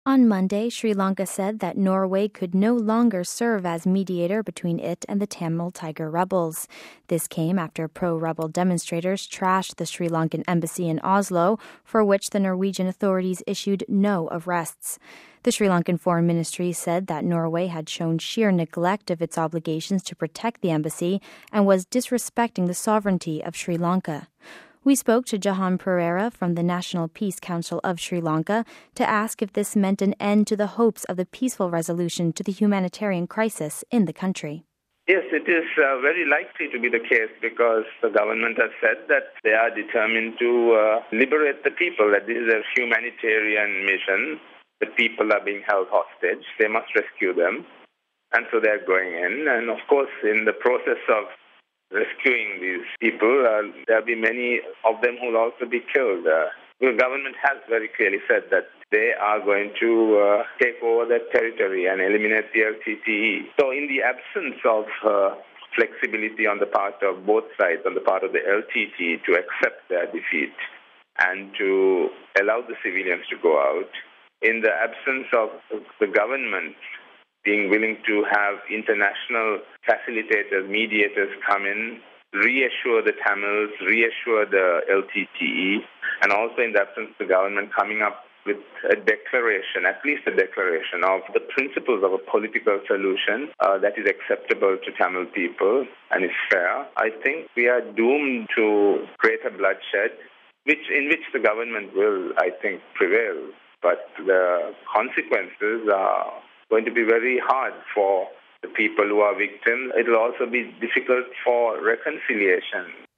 On Monday, Sri Lanka said that Norway could no longer serve as mediator between it and the Tamil Tiger rebels. This came after pro-rebel demonstrators trashed the Sri Lankan embassy in Oslo, for which the Norwegian authorities issued no arrests. The Sri Lankan Foreign Ministry said that Norway had shown sheer neglect of its obligations to protect the embassy and was disrespecting the sovereignty of Sri Lanka. We spoke to Jahan Pereira from the National Peace Council of Sri Lanka to ask if this meant an end to the hopes of the peaceful resolution to the humanitarian crisis in the country. Yes, it is very likely to be the case because the government has said that they are determined to liberate the people, that this is a humanitarian mission. The people are being held hostage. They must rescue them. And so they are going in. And of course, in the process of rescuing these people, there will be many of them who will also be killed. The government has very clearly said that they are going to take over that territory and eliminate the LTTE. So in the absence of flexibility on the part of both sides, on the part of the LTTE to accept their defeat and to allow the civilians to go out, in the absence of the government being willing to have international facilitators, mediators come in, reassure the Tamils, reassure the LTTE, and also in the absence of the government coming up with a declaration, at least a declaration of the principles of a political solution that is acceptable to Tamil people and is fair, I think we are doomed to greater bloodshed, in which the government will, I think, prevail. But the consequences are going to be very hard for the people who are victims. It will also be difficult for reconciliation.